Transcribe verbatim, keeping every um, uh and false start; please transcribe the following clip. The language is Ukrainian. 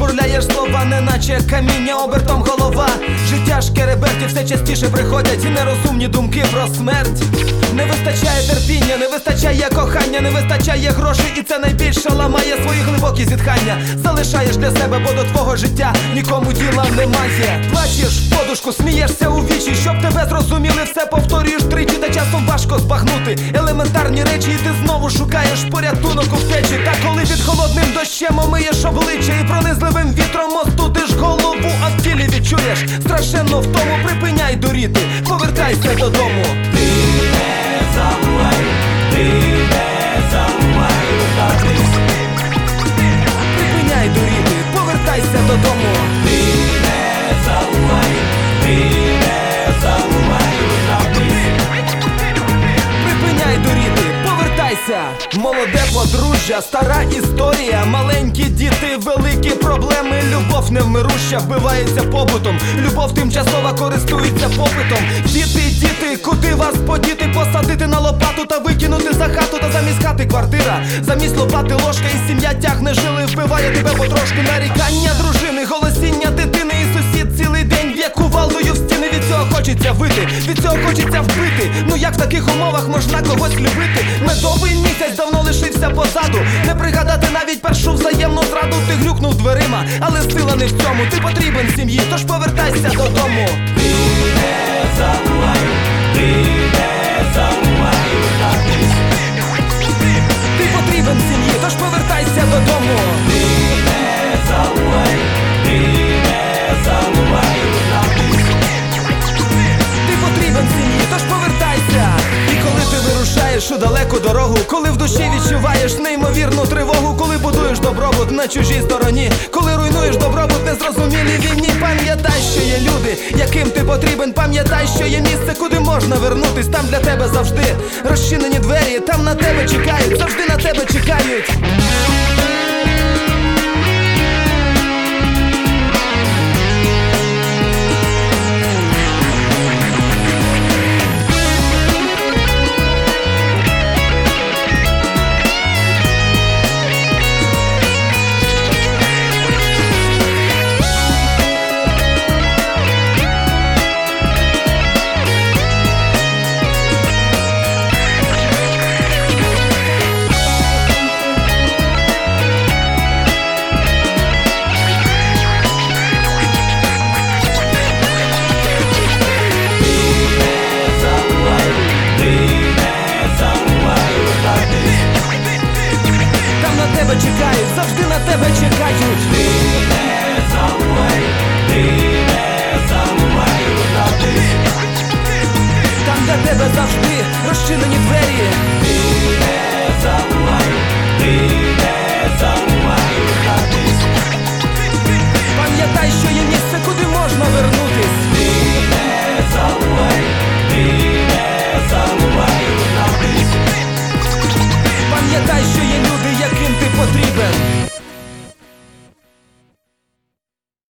жбурляєш слова, неначе каміння обертом голова. Життя шкереберті все частіше приходять і нерозумні думки про смерть. Не вистачає терпіння, не вистачає кохання, не вистачає грошей, і це найбільше ламає свої глибокі зітхання. Залишаєш для себе, бо до твого життя нікому діла немає. Плачеш в подушку, смієшся у вічі, щоб тебе зрозуміли, все повторюєш тричі, та часом важко збагнути елементарні речі, і ти знову шукаєш порятунок у втечі. Та коли під холодним дощем омиєш обличчя і пронизливим вітром остудиш голову, а в тілі відчуєш страшенно втому, припиняй дуріти, повертайся додому. Ти не забувай, ти не забувай лишатись. Припиняй дуріти, повертайся додому. Ти не забувай, ти не забувай лишатись. Припиняй дуріти, повертайся. Молоде подружжя, стара історія, маленькі діти, великі проблеми. Любов невмируща, вбивається побутом. Любов тимчасова, користується попитом. Діти, діти, куди вас подіти? Посадити на лопату та викинути за хату. Та замість хати квартира, замість лопати ложка, і сім'я тягне жили, вбиває тебе потрошки. Нарікання дружини, голосіння дитини, і сусід цілий день б'є кувалдою в стіни. Від цього хочеться вити, від цього хочеться вбити. Ну як в таких умовах можна когось любити? Медовий місяць давно лишився позаду. Не пригадати навіть першу взаємну зраду. Ти грюкнув дверима, але сила не в цьому. Ти потрібен сім'ї, тож повертайся додому. Ти не забувай, ти не забувай лишатись. Ти потрібен сім'ї, тож повертайся додому. Ти не забувай, ти не забувай лишатись. Ти потрібен сім'ї, тож повертайся. І коли ти вирушаєш у далеку дорогу, коли в душі відчуваєш неймовірну тривогу, коли будуєш добробут на чужій стороні, коли руйнуєш добробут незрозумілій війні, пам'ятай, що є люди, яким ти потрібен. Пам'ятай, що є місце, куди можна вернутись. Там для тебе завжди розчинені двері, там на тебе чекають, завжди на тебе чекають. Чекають, завжди на тебе чекають.